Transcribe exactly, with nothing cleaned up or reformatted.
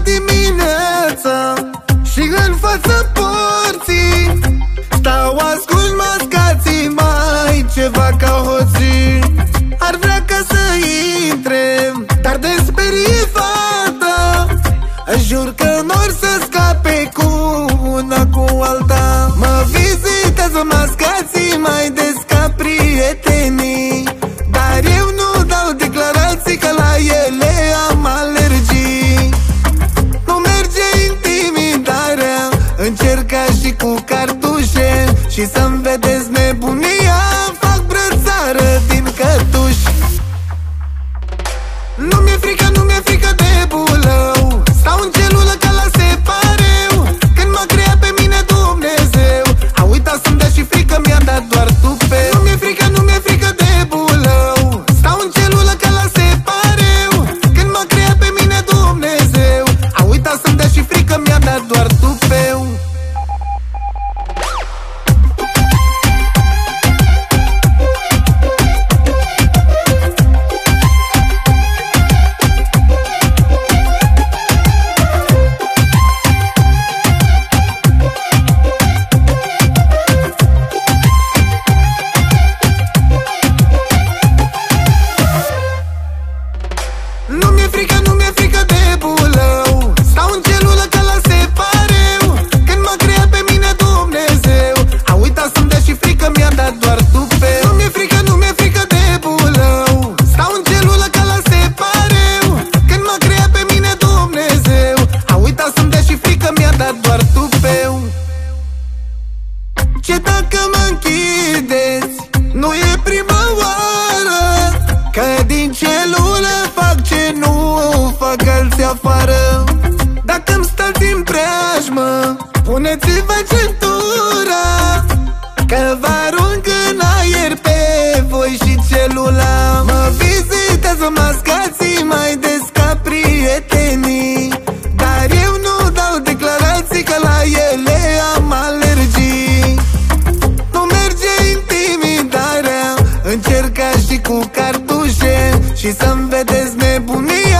dimineața și în fața porții stau, ascult mascații, mai ceva ca hoții. Ar vrea ca să intre, dar de sperie fata. Îți jur că n-or să scape cu una cu alta. Mă vizitează mascații mai des ca prietenii, dar eu nu dau declarații că la ele am alergii. Nu merge intimidarea, încerc ca și cu cartușe și să-mi vedeți nebunia, fac brățară din cătuși. Nu mi-e frică, nu mi-e frică de bulău, stau în celulă ca la separeu. Când m-a creat pe mine Dumnezeu, a uitat să-mi dea și frică, mi-a dat doar tupeu. Nu mi-e frică, nu mi-e frică de bulău, stau în celulă ca la separeu. Când m-a creat pe mine Dumnezeu, a uitat să-mi dea și frică, mi-a dat doar tupeu. Nu mi-e frică, nu mi-e frică de bulău, stau în celulă ca la separeu. Când m-a creat pe mine Dumnezeu, a uitat să-mi dea și frică, mi-a dat doar tupeu. Nu mi-e frică, nu mi-e frică de bulău, stau în celulă ca la separeu. Când m-a creat pe mine Dumnezeu, a uitat să-mi dea și frică, mi-a dat doar tupeu. Ce dacă mă închideți, nu e prima oară, că din celulă fac ce nu fac alții afară. Dacă-mi stați în preajmă, puneți-vă centura, că vă arunc în aer pe voi și celula. Mă vizitează mascații mai des ca prietenii, dar eu nu dau declarații că la ele am alergii. Nu merge intimidarea, încerc ca și cu cartușe și să-mi vedeți nebunia,